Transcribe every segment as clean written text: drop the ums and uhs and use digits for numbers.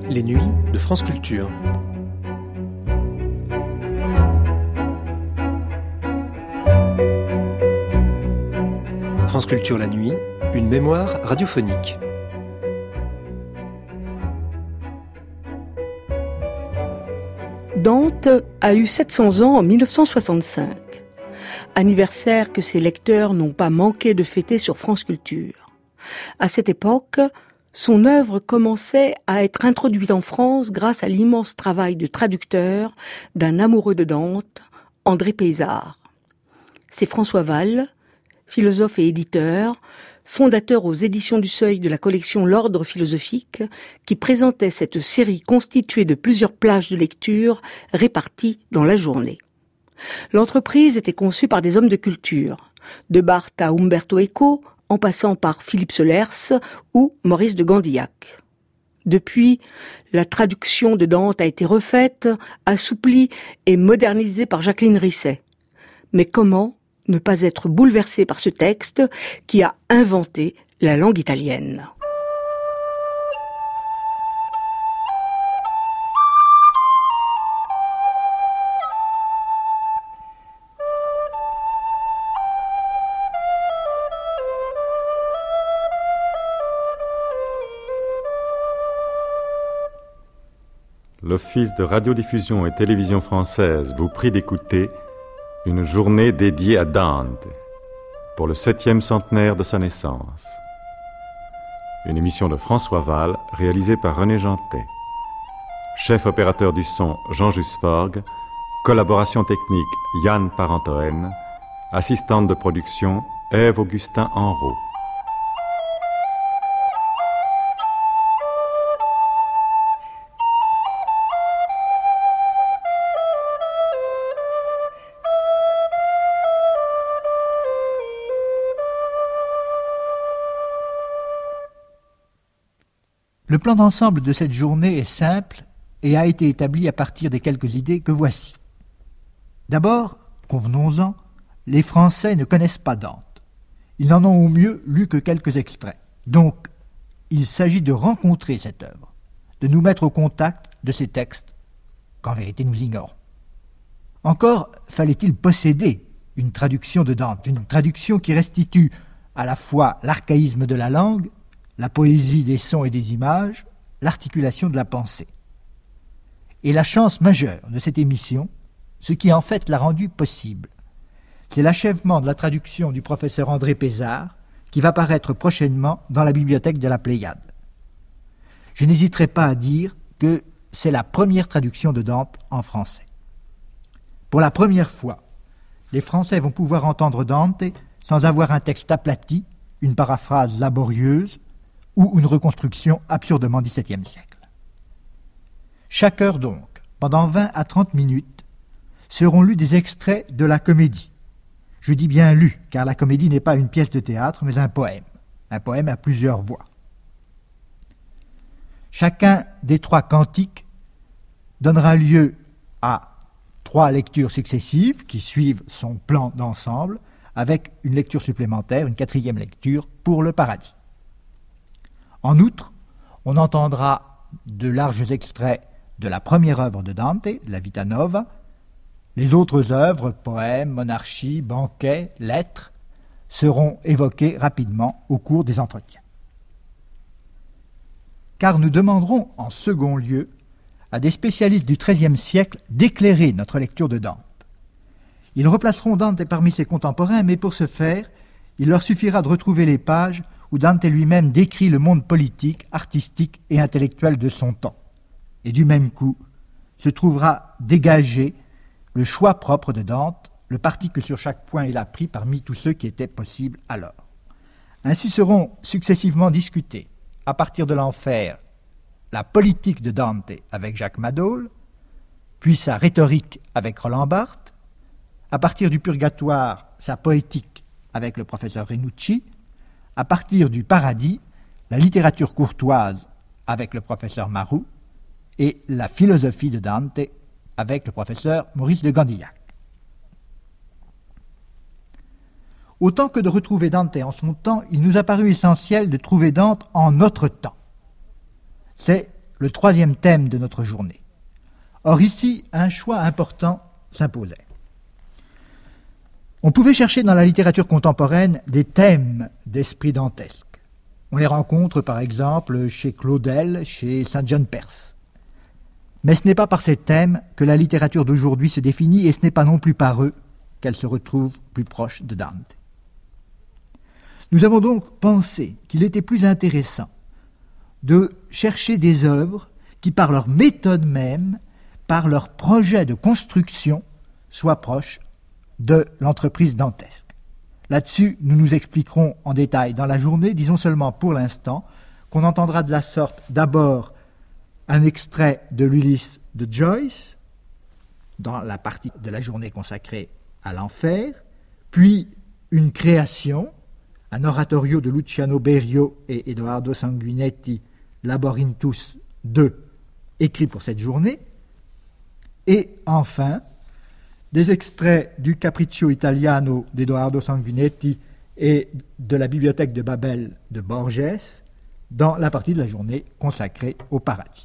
Les nuits de France Culture. France Culture la nuit, une mémoire radiophonique. Dante a eu 700 ans en 1965. Anniversaire que ses lecteurs n'ont pas manqué de fêter sur France Culture. À cette époque, son œuvre commençait à être introduite en France grâce à l'immense travail de traducteur d'un amoureux de Dante, André Pézard. C'est François Valle, philosophe et éditeur, fondateur aux éditions du Seuil de la collection L'Ordre philosophique, qui présentait cette série constituée de plusieurs plages de lecture réparties dans la journée. L'entreprise était conçue par des hommes de culture, de Barthes à Umberto Eco, en passant par Philippe Solers ou Maurice de Gandillac. Depuis, la traduction de Dante a été refaite, assouplie et modernisée par Jacqueline Risset. Mais comment ne pas être bouleversé par ce texte qui a inventé la langue italienne? L'Office de radiodiffusion et télévision française vous prie d'écouter une journée dédiée à Dante pour le 7e centenaire de sa naissance. Une émission de François Valle réalisée par René Jantet. Chef opérateur du son Jean-Just Forgue, collaboration technique Yann Parentoen, assistante de production Ève-Augustin Henrault. Le plan d'ensemble de cette journée est simple et a été établi à partir des quelques idées que voici. D'abord, convenons-en, les Français ne connaissent pas Dante. Ils n'en ont au mieux lu que quelques extraits. Donc, il s'agit de rencontrer cette œuvre, de nous mettre au contact de ces textes qu'en vérité nous ignorons. Encore fallait-il posséder une traduction de Dante, une traduction qui restitue à la fois l'archaïsme de la langue, la poésie des sons et des images, l'articulation de la pensée. Et la chance majeure de cette émission, ce qui en fait l'a rendue possible, c'est l'achèvement de la traduction du professeur André Pézard, qui va paraître prochainement dans la bibliothèque de la Pléiade. Je n'hésiterai pas à dire que c'est la première traduction de Dante en français. Pour la première fois, les Français vont pouvoir entendre Dante sans avoir un texte aplati, une paraphrase laborieuse, ou une reconstruction absurdement XVIIe siècle. Chaque heure donc, pendant 20 à 30 minutes, seront lus des extraits de la comédie. Je dis bien lus, car la comédie n'est pas une pièce de théâtre, mais un poème à plusieurs voix. Chacun des 3 cantiques donnera lieu à 3 lectures successives qui suivent son plan d'ensemble, avec une lecture supplémentaire, une 4e lecture pour le paradis. En outre, on entendra de larges extraits de la première œuvre de Dante, la Vita Nova. Les autres œuvres, poèmes, monarchies, banquets, lettres, seront évoquées rapidement au cours des entretiens. Car nous demanderons en second lieu à des spécialistes du XIIIe siècle d'éclairer notre lecture de Dante. Ils replaceront Dante parmi ses contemporains, mais pour ce faire, il leur suffira de retrouver les pages où Dante lui-même décrit le monde politique, artistique et intellectuel de son temps. Et du même coup, se trouvera dégagé le choix propre de Dante, le parti que sur chaque point il a pris parmi tous ceux qui étaient possibles alors. Ainsi seront successivement discutés, à partir de l'enfer, la politique de Dante avec Jacques Madol, puis sa rhétorique avec Roland Barthes, à partir du purgatoire, sa poétique avec le professeur Renucci, à partir du paradis, la littérature courtoise avec le professeur Marou et la philosophie de Dante avec le professeur Maurice de Gandillac. Autant que de retrouver Dante en son temps, il nous a paru essentiel de trouver Dante en notre temps. C'est le troisième thème de notre journée. Or ici, un choix important s'imposait. On pouvait chercher dans la littérature contemporaine des thèmes d'esprit dantesque. On les rencontre par exemple chez Claudel, chez Saint John Perse. Mais ce n'est pas par ces thèmes que la littérature d'aujourd'hui se définit et ce n'est pas non plus par eux qu'elle se retrouve plus proche de Dante. Nous avons donc pensé qu'il était plus intéressant de chercher des œuvres qui, par leur méthode même, par leur projet de construction, soient proches de l'entreprise dantesque. Là-dessus, nous nous expliquerons en détail dans la journée, disons seulement pour l'instant qu'on entendra de la sorte d'abord un extrait de l'Ulysse de Joyce, dans la partie de la journée consacrée à l'enfer, puis une création, un oratorio de Luciano Berio et Edoardo Sanguinetti, Labyrinthus II, écrit pour cette journée, et enfin, des extraits du Capriccio Italiano d'Edoardo Sanguinetti et de la Bibliothèque de Babel de Borges, dans la partie de la journée consacrée au paradis.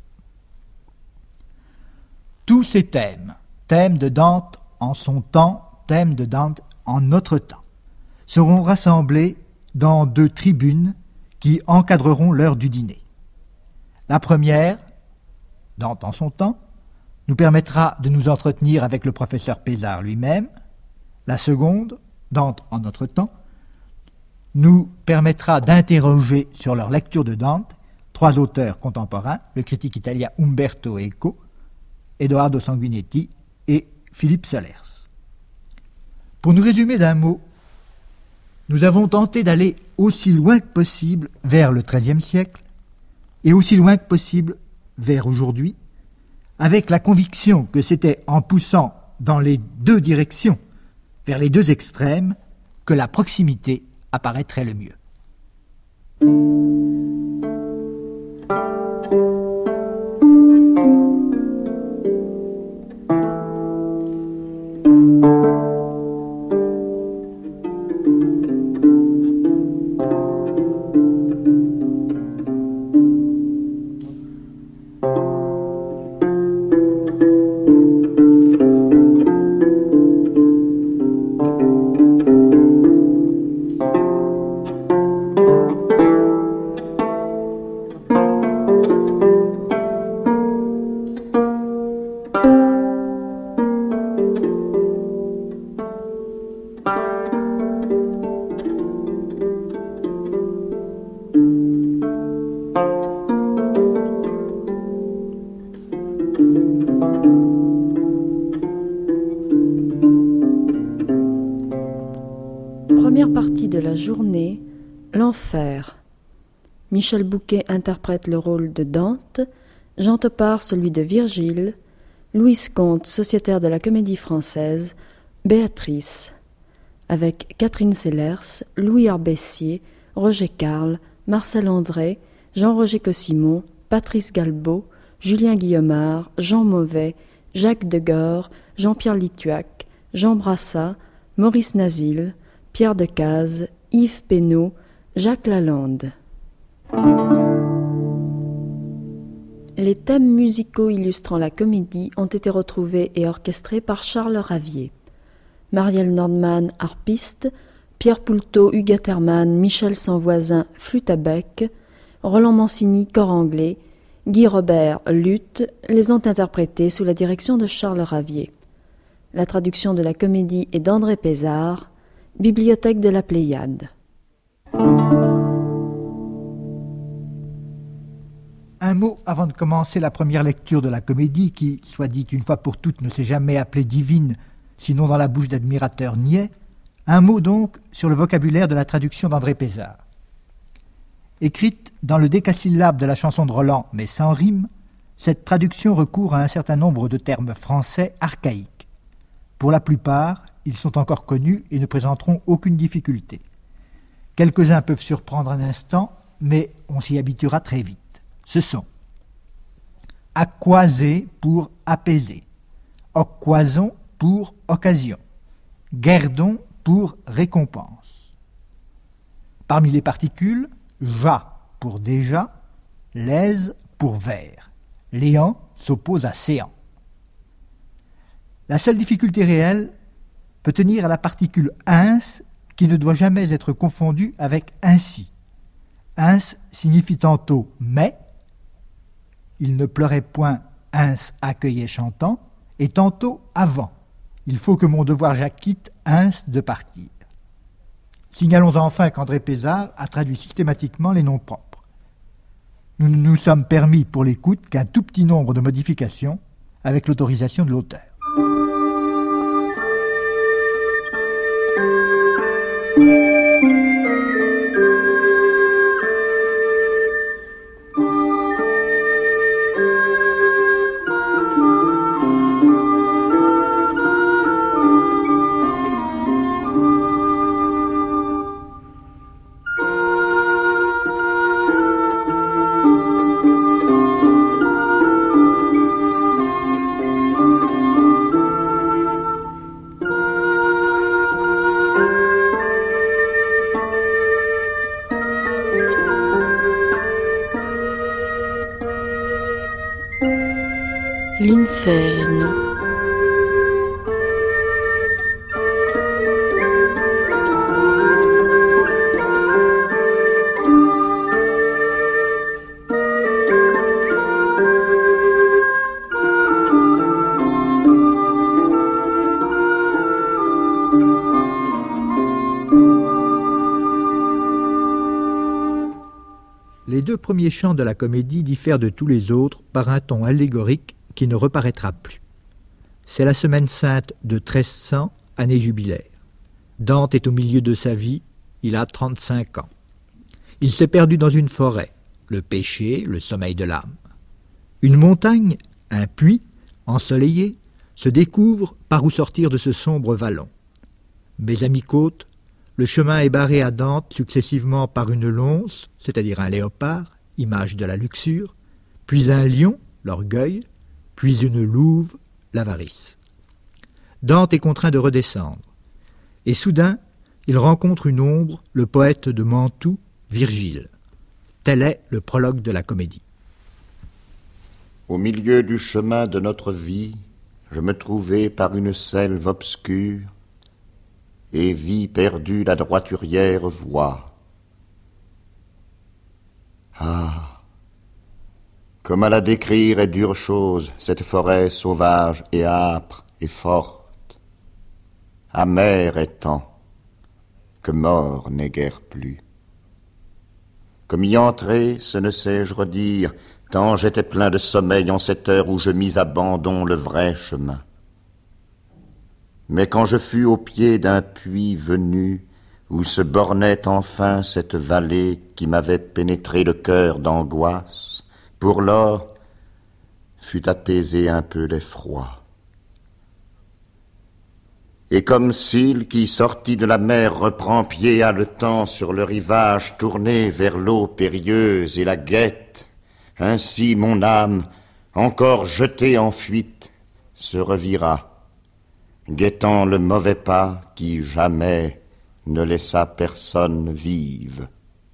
Tous ces thèmes, thèmes de Dante en son temps, thèmes de Dante en notre temps, seront rassemblés dans 2 tribunes qui encadreront l'heure du dîner. La première, Dante en son temps, nous permettra de nous entretenir avec le professeur Pézard lui-même. La seconde, Dante en notre temps, nous permettra d'interroger sur leur lecture de Dante 3 auteurs contemporains, le critique italien Umberto Eco, Edoardo Sanguinetti et Philippe Solers. Pour nous résumer d'un mot, nous avons tenté d'aller aussi loin que possible vers le XIIIe siècle et aussi loin que possible vers aujourd'hui, avec la conviction que c'était en poussant dans les 2 directions, vers les 2 extrêmes, que la proximité apparaîtrait le mieux. Première partie de la journée, l'enfer. Michel Bouquet interprète le rôle de Dante, Jean Topard celui de Virgile, Louise Comte, sociétaire de la Comédie Française, Béatrice, avec Catherine Sellers, Louis Arbessier, Roger Carle, Marcel André, Jean-Roger Cossimon, Patrice Galbaud, Julien Guillaumard, Jean Mauvais, Jacques Degore, Jean-Pierre Lituac, Jean Brassat, Maurice Nazil, Pierre Decaze, Yves Pénaud, Jacques Lalande. Les thèmes musicaux illustrant la comédie ont été retrouvés et orchestrés par Charles Ravier. Marielle Nordman, harpiste, Pierre Poulteau, Hugues Atterman, Michel Sanvoisin, flûte à bec, Roland Mancini, cor anglais, Guy Robert, luth, les ont interprétés sous la direction de Charles Ravier. La traduction de la comédie est d'André Pézard, Bibliothèque de la Pléiade. Un mot avant de commencer la première lecture de la comédie qui, soit dit une fois pour toutes, ne s'est jamais appelée divine, sinon dans la bouche d'admirateurs niais. Un mot donc sur le vocabulaire de la traduction d'André Pézard. Écrite dans le décasyllabe de la chanson de Roland, mais sans rime, cette traduction recourt à un certain nombre de termes français archaïques. Pour la plupart, ils sont encore connus et ne présenteront aucune difficulté. Quelques-uns peuvent surprendre un instant, mais on s'y habituera très vite. Ce sont acquaser pour apaiser, ocquason pour occasion, guerdon pour récompense. Parmi les particules, ja pour déjà, l'aise pour vers. Léant s'oppose à séant. La seule difficulté réelle peut tenir à la particule ins qui ne doit jamais être confondue avec ainsi. Ins signifie tantôt mais, il ne pleurait point, ins accueillait chantant, et tantôt avant. Il faut que mon devoir j'acquitte, ins de partir. Signalons enfin qu'André Pézard a traduit systématiquement les noms propres. Nous ne nous sommes permis pour l'écoute qu'un tout petit nombre de modifications avec l'autorisation de l'auteur. L'inferno. Les deux premiers chants de la comédie diffèrent de tous les autres par un ton allégorique qui ne reparaîtra plus. C'est la semaine sainte de 1300, année jubilaire. Dante est au milieu de sa vie, il a 35 ans. Il s'est perdu dans une forêt, le péché, le sommeil de l'âme. Une montagne, un puits, ensoleillé, se découvre par où sortir de ce sombre vallon. Mes amis côtes, le chemin est barré à Dante successivement par une lonce, c'est-à-dire un léopard, image de la luxure, puis un lion, l'orgueil, puis une louve, l'avarice. Dante est contraint de redescendre. Et soudain, il rencontre une ombre, le poète de Mantoue, Virgile. Tel est le prologue de la comédie. Au milieu du chemin de notre vie, je me trouvai par une selve obscure et vis perdue la droiturière voie. Ah! Comme à la décrire est dure chose, cette forêt sauvage et âpre et forte, amère étant, que mort n'est guère plus. Comme y entrer, ce ne sais-je redire, tant j'étais plein de sommeil en cette heure où je mis abandon le vrai chemin. Mais quand je fus au pied d'un puits venu, où se bornait enfin cette vallée qui m'avait pénétré le cœur d'angoisse, pour lors fut apaisé un peu l'effroi. Et comme Sylle qui, sorti de la mer, reprend pied haletant sur le rivage tourné vers l'eau périlleuse et la guette, ainsi mon âme, encore jetée en fuite, se revira, guettant le mauvais pas qui jamais ne laissa personne vive.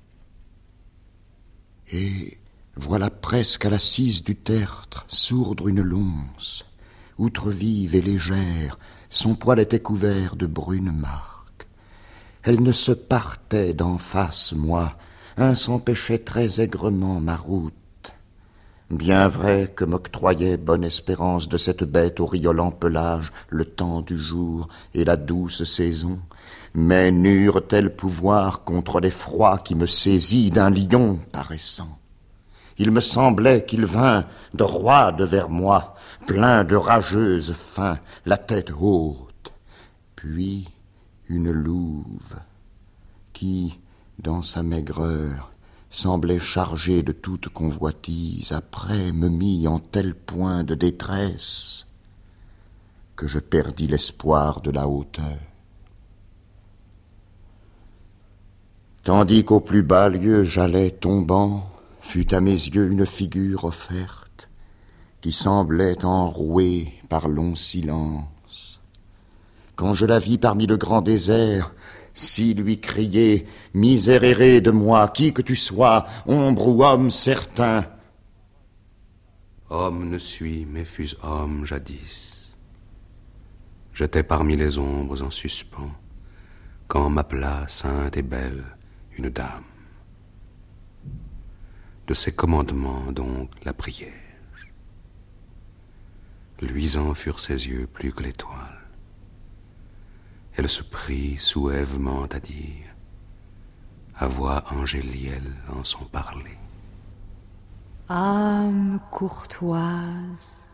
Et voilà presque à l'assise du tertre sourdre une lonce, outre vive et légère, son poil était couvert de brunes marques. Elle ne se partait d'en face, moi, s'empêchait très aigrement ma route. Bien vrai que m'octroyait bonne espérance de cette bête au riolant pelage le temps du jour et la douce saison, mais n'eurent-elles pouvoir contre l'effroi qui me saisit d'un lion paraissant. Il me semblait qu'il vint de roide vers moi, plein de rageuse faim, la tête haute, puis une louve qui, dans sa maigreur, semblait chargée de toute convoitise, après me mit en tel point de détresse que je perdis l'espoir de la hauteur. Tandis qu'au plus bas lieu j'allais tombant, fut à mes yeux une figure offerte, qui semblait enrouée par long silence. Quand je la vis parmi le grand désert, si lui crier « Miséréré de moi, qui que tu sois, ombre ou homme certain », Homme ne suis, mais fus homme jadis. J'étais parmi les ombres en suspens, quand m'appela sainte et belle une dame. De ses commandements donc la priai-je. Luisants furent ses yeux plus que l'étoile. Elle se prit souèvement à dire, à voix angélielle en son parler. Âme courtoise,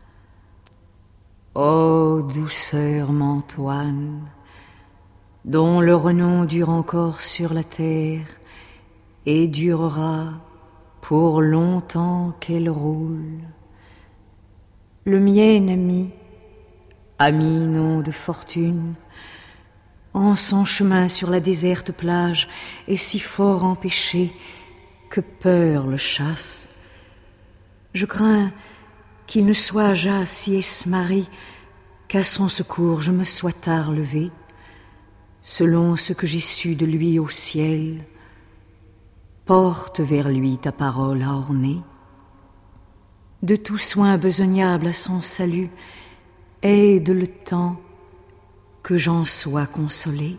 ô douceur mantoine, dont le renom dure encore sur la terre et durera pour longtemps qu'elle roule. Le mien ami nom de fortune, en son chemin sur la déserte plage est si fort empêché que peur le chasse. Je crains qu'il ne soit jas si esmarri qu'à son secours je me sois tard levé, selon ce que j'ai su de lui au ciel. Porte vers lui ta parole à orner. De tout soin besognable à son salut, aide le temps que j'en sois consolé.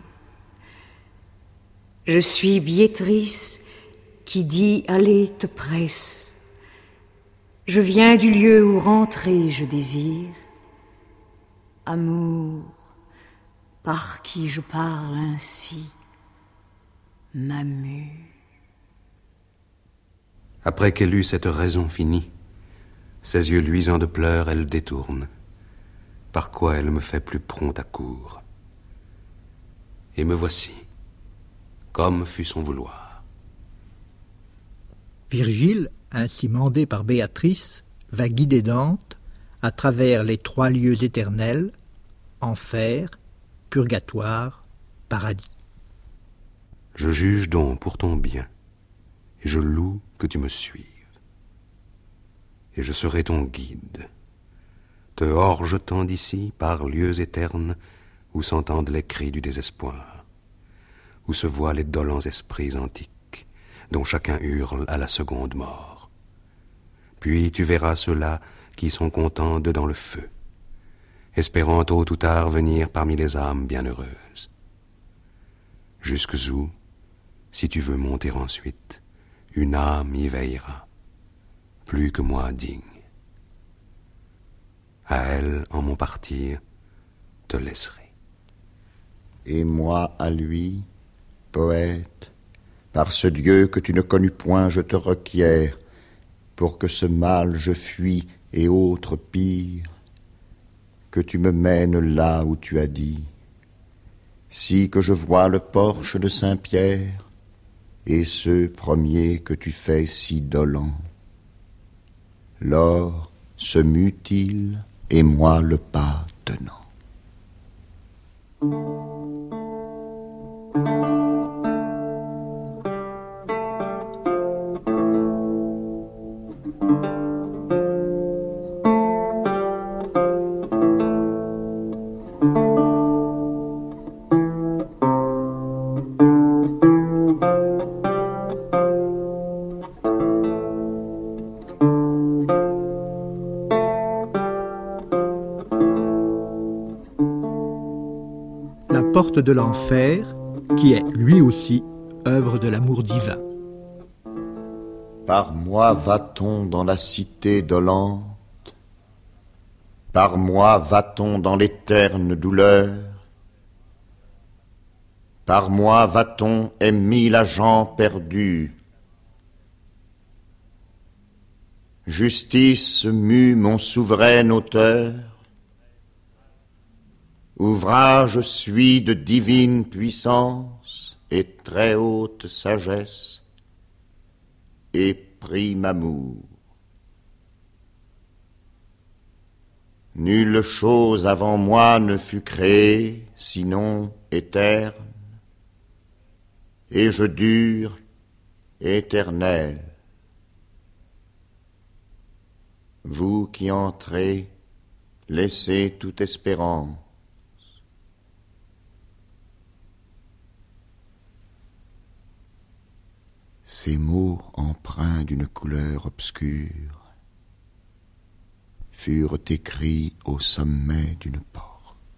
Je suis Biétrice qui dit allez te presse. Je viens du lieu où rentrer je désire. Amour, par qui je parle ainsi, m'amuse. Après qu'elle eut cette raison finie, ses yeux luisants de pleurs elle détourne, par quoi elle me fait plus prompt à court. Et me voici, comme fut son vouloir. Virgile, ainsi mandé par Béatrice, va guider Dante à travers les 3 lieux éternels, enfer, purgatoire, paradis. Je juge donc pour ton bien, et je loue que tu me suives. Et je serai ton guide, te hors-jetant d'ici par lieux éternes où s'entendent les cris du désespoir, où se voient les dolents esprits antiques, dont chacun hurle à la seconde mort. Puis tu verras ceux-là qui sont contents dedans le feu, espérant tôt ou tard venir parmi les âmes bienheureuses. Jusques où, si tu veux monter ensuite, une âme y veillera, plus que moi digne. À elle, en mon partir, te laisserai. Et moi à lui, poète, par ce Dieu que tu ne connus point, je te requiers, pour que ce mal je fuis et autre pire, que tu me mènes là où tu as dit, si que je vois le porche de Saint-Pierre, et ceux premiers que tu fais si dolents. L'or se mutile et moi le pas tenant. Porte de l'enfer, qui est, lui aussi, œuvre de l'amour divin. Par moi va-t-on dans la cité dolente, par moi va-t-on dans l'éterne douleur, par moi va-t-on et 1000 agents perdus. Justice mue mon souverain auteur, ouvrage suis de divine puissance et très haute sagesse et prime amour. Nulle chose avant moi ne fut créée, sinon éterne, et je dure éternel. Vous qui entrez, laissez toute espérance. Ces mots empreints d'une couleur obscure furent écrits au sommet d'une porte.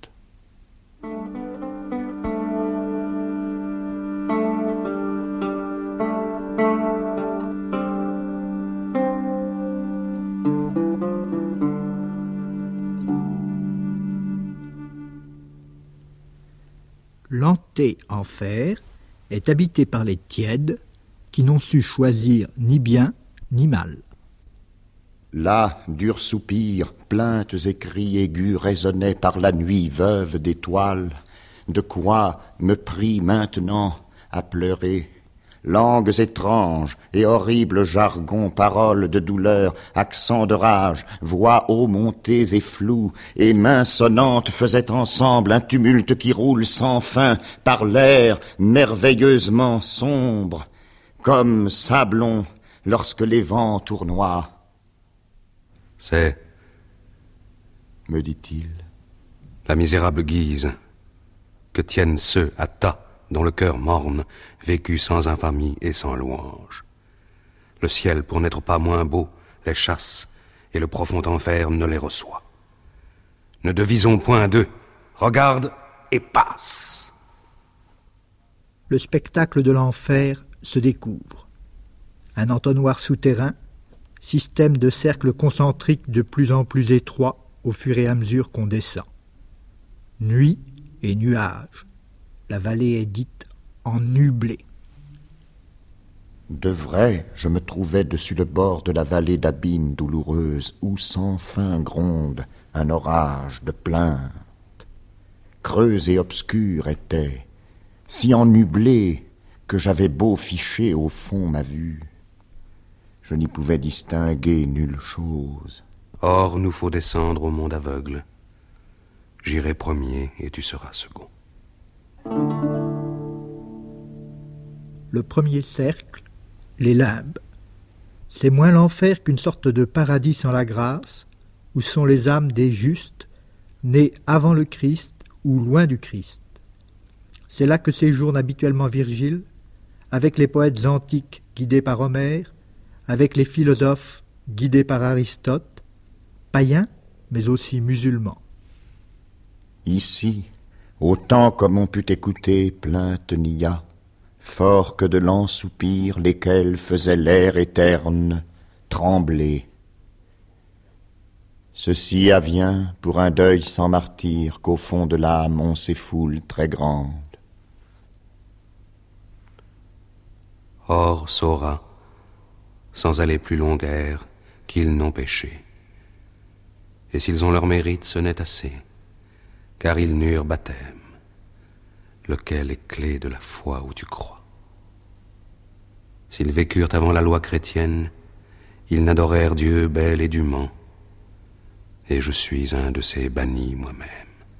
L'anté-enfer est habité par les tièdes qui n'ont su choisir ni bien ni mal. Là, durs soupirs, plaintes et cris aigus résonnaient par la nuit veuve d'étoiles. De quoi me prie maintenant à pleurer? Langues étranges et horribles jargons, paroles de douleur, accents de rage, voix haut montées et floues, et mains sonnantes faisaient ensemble un tumulte qui roule sans fin par l'air merveilleusement sombre, comme sablon lorsque les vents tournoient. C'est, me dit-il, la misérable guise que tiennent ceux à tas dont le cœur morne, vécu sans infamie et sans louange. Le ciel, pour n'être pas moins beau, les chasse, et le profond enfer ne les reçoit. Ne devisons point d'eux, regarde et passe. Le spectacle de l'enfer se découvre. Un entonnoir souterrain, système de cercles concentriques de plus en plus étroits au fur et à mesure qu'on descend. Nuit et nuages. La vallée est dite ennublée. De vrai, je me trouvais dessus le bord de la vallée d'abîme douloureuse, où sans fin gronde un orage de plaintes. Creuse et obscure était, si ennublée que j'avais beau ficher au fond ma vue. Je n'y pouvais distinguer nulle chose. Or, nous faut descendre au monde aveugle. J'irai premier et tu seras second. Le premier cercle, les limbes. C'est moins l'enfer qu'une sorte de paradis sans la grâce, où sont les âmes des justes, nés avant le Christ ou loin du Christ. C'est là que séjourne habituellement Virgile, avec les poètes antiques guidés par Homère, avec les philosophes guidés par Aristote, païens, mais aussi musulmans. Ici, autant comme on put écouter plainte n'y a, fort que de lents soupirs, lesquels faisaient l'air éterne trembler. Ceci avvient pour un deuil sans martyr, qu'au fond de l'âme on s'effoule très grande. Or saura, sans aller plus long guère, qu'ils n'ont péché. Et s'ils ont leur mérite, ce n'est assez, car ils n'eurent baptême, lequel est clé de la foi où tu crois. S'ils vécurent avant la loi chrétienne, ils n'adorèrent Dieu bel et dûment, et je suis un de ces bannis moi-même.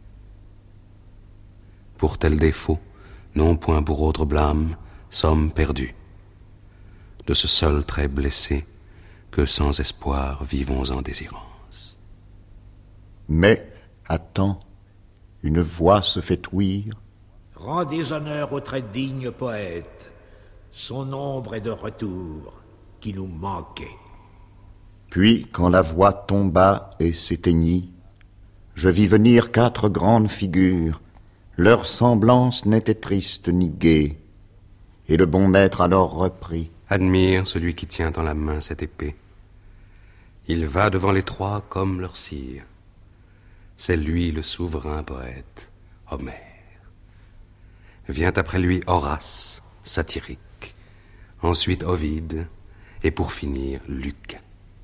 Pour tel défaut, non point pour autre blâme, sommes perdus. De ce seul trait blessé, que sans espoir vivons en désirance. Mais, attends, une voix se fait ouïr. Rendez honneur au très digne poète. Son ombre est de retour, qui nous manquait. Puis, quand la voix tomba et s'éteignit, je vis venir 4 grandes figures. Leur semblance n'était triste ni gaie. Et le bon maître alors reprit. Admire celui qui tient dans la main cette épée. Il va devant les 3 comme leur sire. C'est lui le souverain poète, Homère. Vient après lui Horace, satirique. Ensuite Ovide, et pour finir Lucain.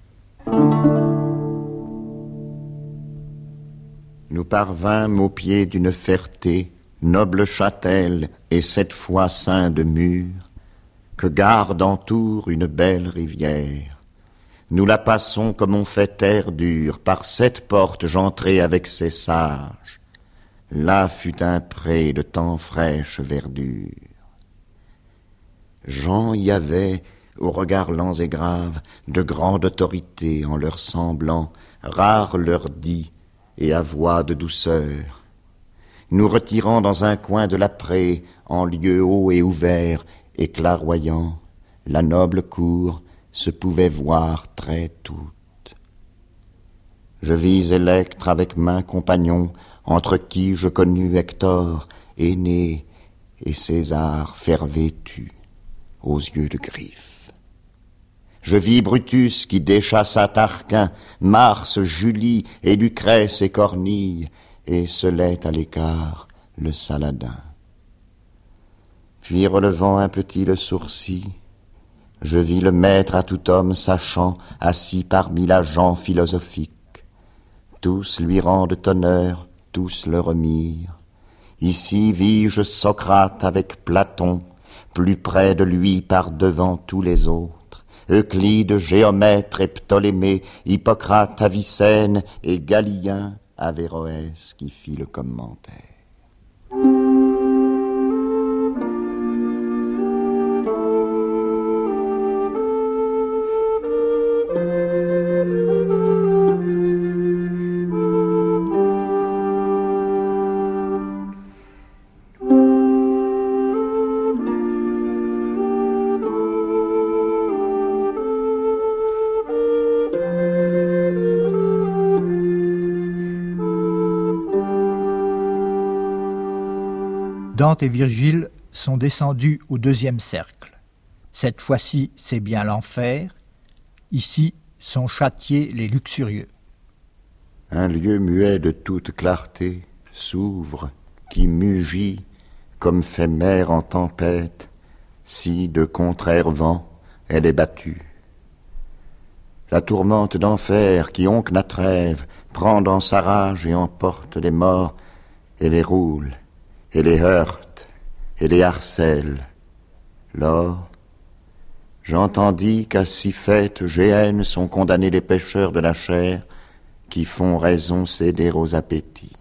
Nous parvînmes au pied d'une ferté, noble châtel et 7 fois ceint de murs, que garde entoure une belle rivière. Nous la passons comme on fait terre dure, par 7 portes j'entrai avec ces sages. Là fut un pré de tant fraîche verdure. Gens y avait, aux regards lents et graves, de grande autorité en leur semblant, rare leur dit, et à voix de douceur. Nous retirant dans un coin de la pré, en lieu haut et ouvert, et clairvoyant, la noble cour se pouvait voir très toute. Je vis Électre avec main compagnon, entre qui je connus Hector, aîné, et César fer vêtu, aux yeux de griffes. Je vis Brutus qui déchassa Tarquin, Mars, Julie, et Lucrèce et Cornille, et selait à l'écart le Saladin. Puis relevant un petit le sourcil, je vis le maître à tout homme sachant, assis parmi la gent philosophique. Tous lui rendent honneur, tous le remirent. Ici vis-je Socrate avec Platon, plus près de lui par devant tous les autres, Euclide, Géomètre et Ptolémée, Hippocrate, Avicenne et Galien, Averroès qui fit le commentaire. Dante et Virgile sont descendus au deuxième cercle. Cette fois-ci, c'est bien l'enfer. Ici sont châtiés les luxurieux. Un lieu muet de toute clarté s'ouvre, qui mugit comme fait mer en tempête, si de contraire vent elle est battue. La tourmente d'enfer qui oncle la trêve prend dans sa rage et emporte les morts et les roule et les heurte et les harcèle. Lors, j'entendis qu'à si faite géhenne sont condamnés les pécheurs de la chair qui font raison céder aux appétits.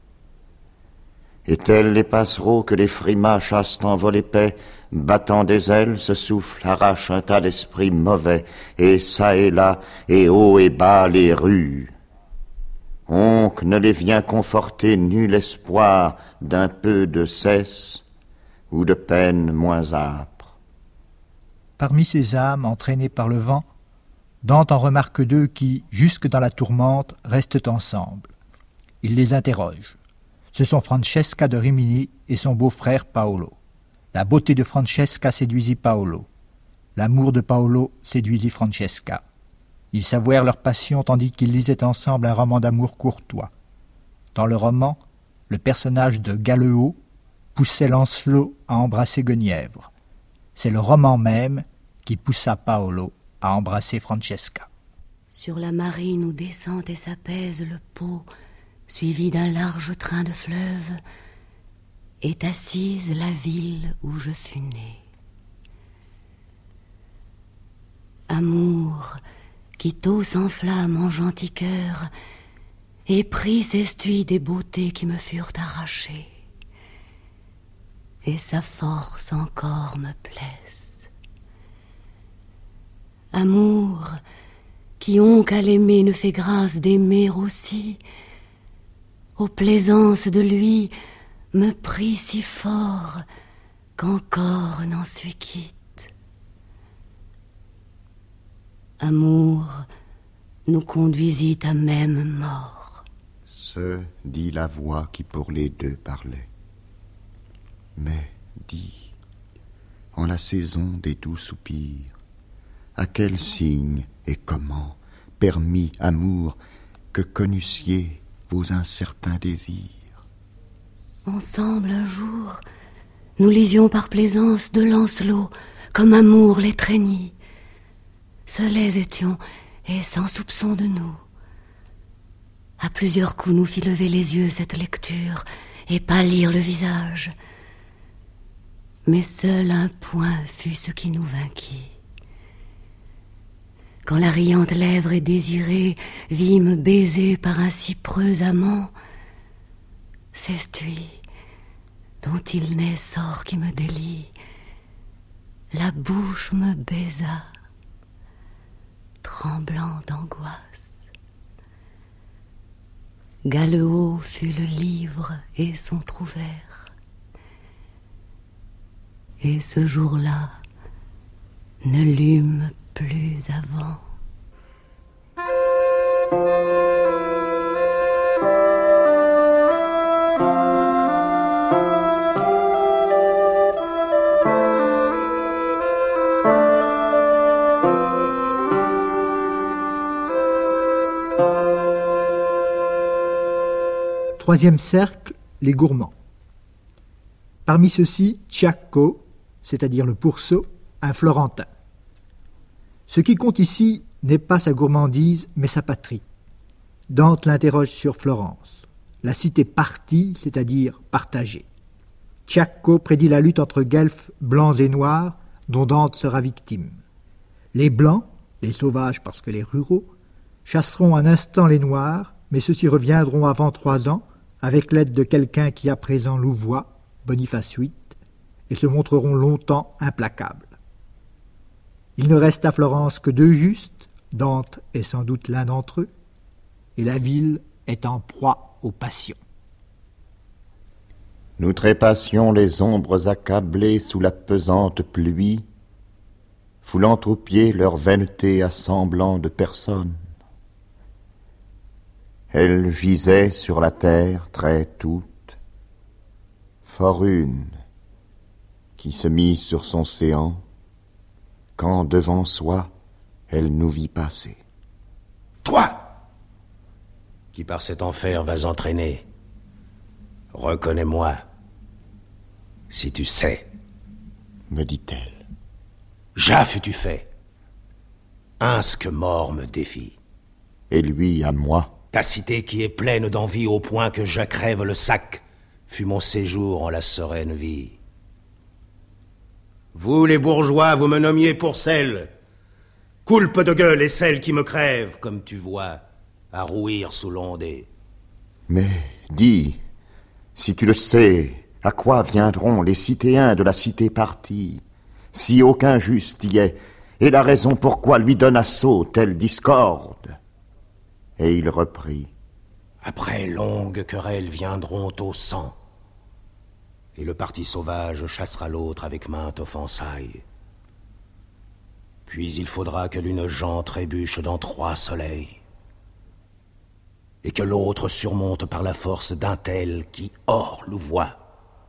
Et tels les passereaux que les frimas chassent en vol épais, battant des ailes, se soufflent, arrachent un tas d'esprits mauvais, et çà et là, et haut et bas les ruent. Onc ne les vient conforter nul espoir d'un peu de cesse ou de peine moins âpre. Parmi ces âmes entraînées par le vent, Dante en remarque deux qui, jusque dans la tourmente, restent ensemble. Il les interroge. Ce sont Francesca de Rimini et son beau-frère Paolo. La beauté de Francesca séduisit Paolo. L'amour de Paolo séduisit Francesca. Ils s'avouèrent leur passion tandis qu'ils lisaient ensemble un roman d'amour courtois. Dans le roman, le personnage de Galleo poussait Lancelot à embrasser Guenièvre. C'est le roman même qui poussa Paolo à embrasser Francesca. Sur la marine où descend et s'apaise le Pô, suivi d'un large train de fleuve, est assise la ville où je fus né. Amour, qui tôt s'enflamme en gentil cœur, et pris s'estuie des beautés qui me furent arrachées, et sa force encore me plaise. Amour, qui onc à l'aimer ne fait grâce d'aimer aussi, aux plaisances de lui me prit si fort qu'encore n'en suis quitte. Amour nous conduisit à même mort. Ce dit la voix qui pour les deux parlait. Mais dis, en la saison des doux soupirs, à quel signe et comment permis, amour, que connussiez vos incertains désirs? Ensemble un jour, nous lisions par plaisance de Lancelot, comme amour l'étreignit. Seuls étions, et sans soupçon de nous. À plusieurs coups nous fit lever les yeux cette lecture, et pâlir le visage. Mais seul un point fut ce qui nous vainquit. Quand la riante lèvre et désirée vîmes baiser par un si preux amant, s'estui, dont il n'est sort qui me délie, la bouche me baisa, tremblant d'angoisse. Galleo fut le livre et son trouvère, et ce jour-là ne lûmes plus avant. Troisième cercle, les gourmands. Parmi ceux-ci, Ciacco, c'est-à-dire le pourceau, un Florentin. Ce qui compte ici n'est pas sa gourmandise, mais sa patrie. Dante l'interroge sur Florence, la cité partie, c'est-à-dire partagée. Ciacco prédit la lutte entre guelfes blancs et noirs, dont Dante sera victime. Les blancs, les sauvages parce que les ruraux, chasseront un instant les noirs, mais ceux-ci reviendront avant 3 ans, avec l'aide de quelqu'un qui à présent louvoie, Boniface VIII, et se montreront longtemps implacables. Il ne reste à Florence que 2 justes, Dante est sans doute l'un d'entre eux, et la ville est en proie aux passions. Nous trépassions les ombres accablées sous la pesante pluie, foulant aux pieds leur vaineté assemblant de personnes. Elle gisait sur la terre très toute, fort une, qui se mit sur son séant, quand devant soi elle nous vit passer. Toi, qui par cet enfer vas entraîner, reconnais-moi, si tu sais, me dit-elle. Ja fus-tu fait, que mort me défie. Et lui à moi. Ta cité qui est pleine d'envie au point que je crève le sac, fut mon séjour en la sereine vie. Vous les bourgeois, vous me nommiez pour celle, coulpe de gueule et celle qui me crève, comme tu vois, à rouir sous l'ondée. Mais dis, si tu le sais, à quoi viendront les citéens de la cité partie, si aucun juste y est, et la raison pourquoi lui donne assaut telle discorde? Et il reprit. Après longues querelles viendront au sang, et le parti sauvage chassera l'autre avec mainte offensaille. Puis il faudra que l'une gent trébuche dans 3 soleils, et que l'autre surmonte par la force d'un tel qui hors louvoie.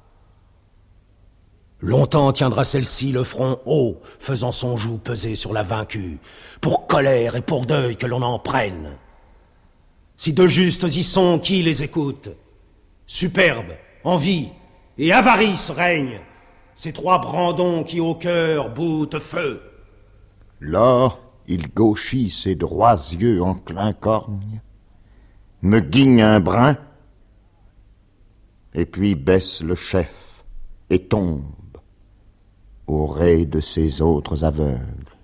Longtemps tiendra celle-ci le front haut, faisant son joug peser sur la vaincue, pour colère et pour deuil que l'on en prenne. Si 2 justes y sont, qui les écoute? Superbe, envie et avarice règnent, ces 3 brandons qui au cœur boutent feu. Là, il gauchit ses droits yeux en clincorne, me guigne un brin, et puis baisse le chef et tombe au rais de ses autres aveugles.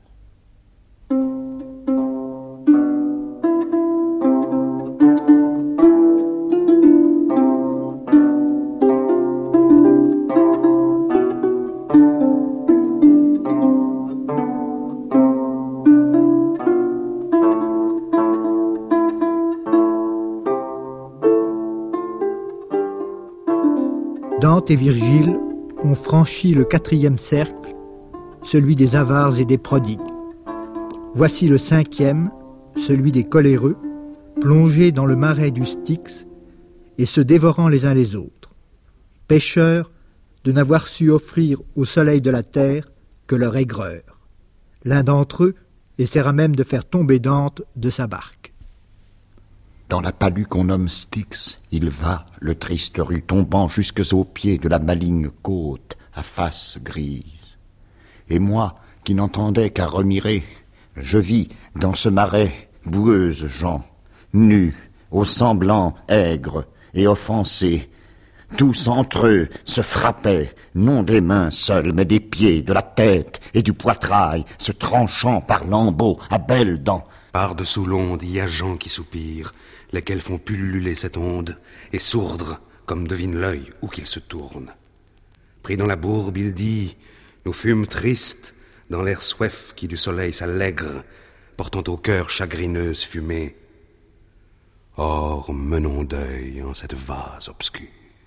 Dante et Virgile ont franchi le 4e cercle, celui des avares et des prodigues. Voici le 5e, celui des coléreux, plongés dans le marais du Styx et se dévorant les uns les autres, pécheurs de n'avoir su offrir au soleil de la terre que leur aigreur. L'un d'entre eux essaiera même de faire tomber Dante de sa barque. Dans la palue qu'on nomme Styx, il va, le triste rue, tombant jusques aux pieds de la maligne côte à face grise. Et moi, qui n'entendais qu'à remirer, je vis dans ce marais boueuses gens, nus, au semblant aigre et offensés. Tous entre eux se frappaient, non des mains seules, mais des pieds, de la tête et du poitrail, se tranchant par lambeaux à belles dents. Par-dessous l'onde, il y a gens qui soupirent, lesquels font pulluler cette onde, et sourdre, comme devine l'œil, où qu'il se tourne. Pris dans la bourbe, il dit, nous fûmes tristes, dans l'air soif qui du soleil s'allègre, portant au cœur chagrineuse fumée. Or, menons deuil en cette vase obscure.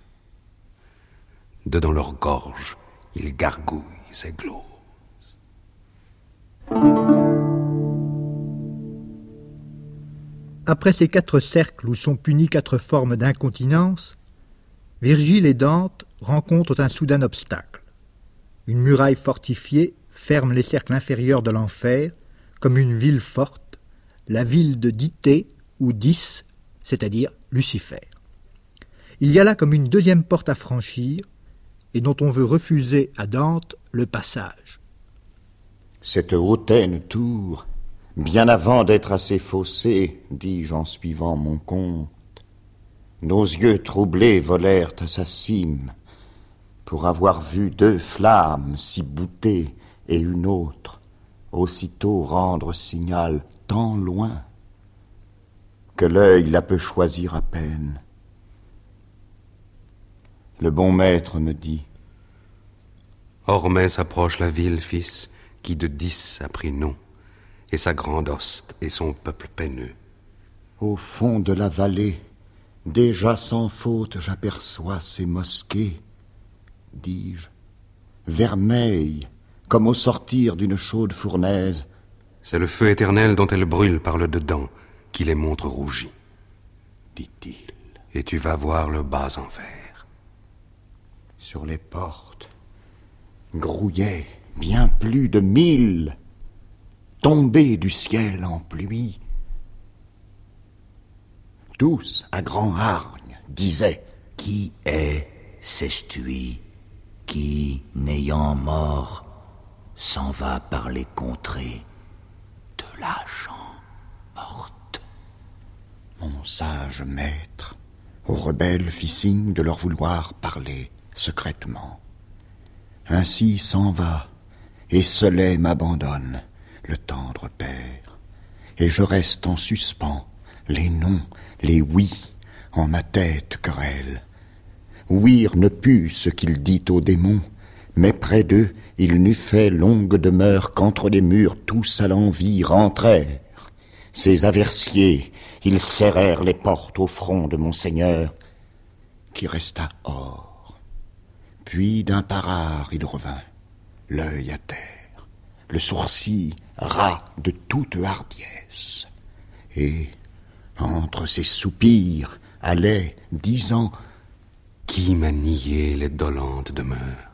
Dedans leur gorge, ils gargouillent ces gloses. Après ces 4 cercles où sont punis 4 formes d'incontinence, Virgile et Dante rencontrent un soudain obstacle. Une muraille fortifiée ferme les cercles inférieurs de l'enfer comme une ville forte, la ville de Dithée ou Dis, c'est-à-dire Lucifer. Il y a là comme une deuxième porte à franchir et dont on veut refuser à Dante le passage. Cette hautaine tour, bien avant d'être assez faussée, dis-je en suivant mon compte, nos yeux troublés volèrent à sa cime pour avoir vu deux flammes s'y bouter et une autre aussitôt rendre signal tant loin que l'œil la peut choisir à peine. Le bon maître me dit: Ormais s'approche la ville, fils, qui de Dis a pris nom, et sa grande hoste et son peuple peineux. Au fond de la vallée, déjà sans faute j'aperçois ces mosquées, dis-je, vermeilles, comme au sortir d'une chaude fournaise. C'est le feu éternel dont elles brûlent par le dedans qui les montre rougies, dit-il. Et tu vas voir le bas enfer. Sur les portes grouillaient bien plus de 1000, tombés du ciel en pluie. Tous, à grand hargne, disaient: Qui est s'estui, qui, n'ayant mort, s'en va par les contrées de la champ morte. Mon sage maître aux rebelles fit signe de leur vouloir parler secrètement. Ainsi s'en va, et seul m'abandonne le tendre père, et je reste en suspens, les noms, les oui, en ma tête querelle. Ouïr ne put ce qu'il dit aux démons, mais près d'eux il n'eût fait longue demeure qu'entre les murs tous à l'envie rentrèrent. Ces aversiers, ils serrèrent les portes au front de mon seigneur, qui resta hors. Puis d'un pas rare il revint, l'œil à terre, le sourcil ras de toute hardiesse, et, entre ses soupirs, allait, disant: Qui m'a nié les dolentes demeures?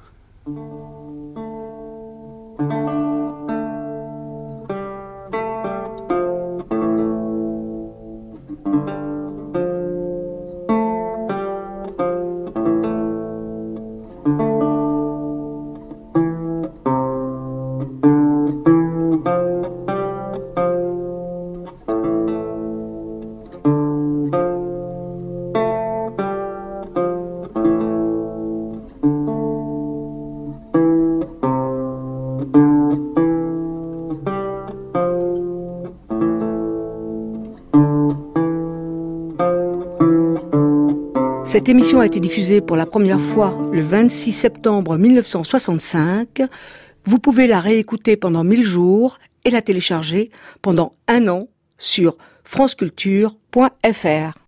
Cette émission a été diffusée pour la première fois le 26 septembre 1965. Vous pouvez la réécouter pendant 1000 jours et la télécharger pendant 1 an sur franceculture.fr.